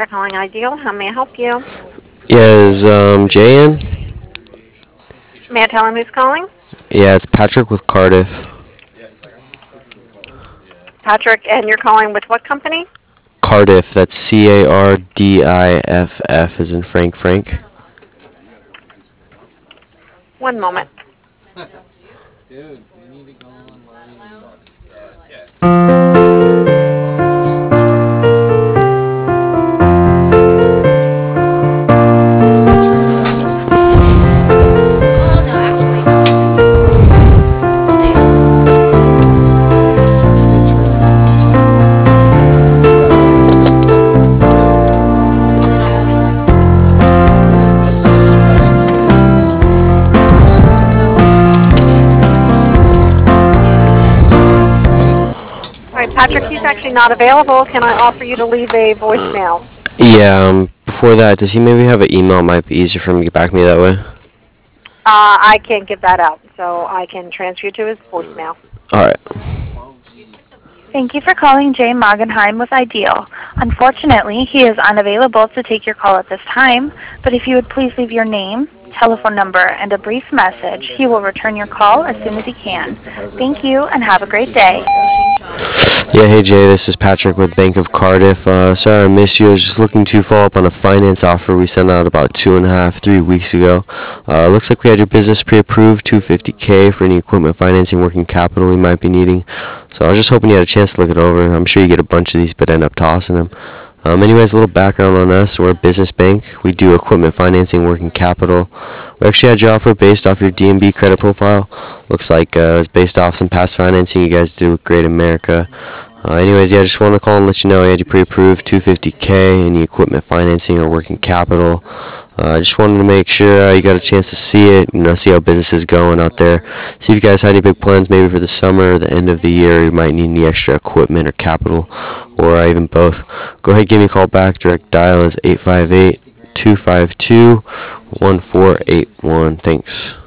for calling Ideal. How may I help you? Yeah, is Jay in? May I tell him who's calling? Yeah, it's Patrick with Cardiff. Patrick, and you're calling with what company? Cardiff, that's Cardiff, as in Frank Frank. One moment. All right, Patrick, he's actually not available. Can I offer you to leave a voicemail? Yeah, before that, does he maybe have an email? It might be easier for him to get back to me that way. I can't give that out, so I can transfer you to his voicemail. Alright. Thank you for calling Jay Magenheim with Ideal. Unfortunately, he is unavailable to take your call at this time, but if you would please leave your name, telephone number, and a brief message, he will return your call as soon as he can. Thank you, and have a great day. Yeah, hey Jay, this is Patrick with Bank of Cardiff. Sorry I missed you. I was just looking to follow up on a finance offer we sent out about 3 weeks ago. Looks like we had your business pre-approved, $250K for any equipment financing, working capital we might be needing. So I was just hoping you had a chance to look it over. I'm sure you get a bunch of these, but end up tossing them. Anyways, a little background on us. We're a business bank. We do equipment financing, working capital. We actually had your offer based off your DNB credit profile. Looks like it was based off some past financing you guys did with Great America. Anyways, yeah, just wanted to call and let you know I had you pre-approved, $250K, any equipment financing or working capital. I just wanted to make sure you got a chance to see it, see how business is going out there. See if you guys had any big plans maybe for the summer or the end of the year. You might need any extra equipment or capital, or even both. Go ahead, give me a call back. Direct dial is 858-252-1481. Thanks.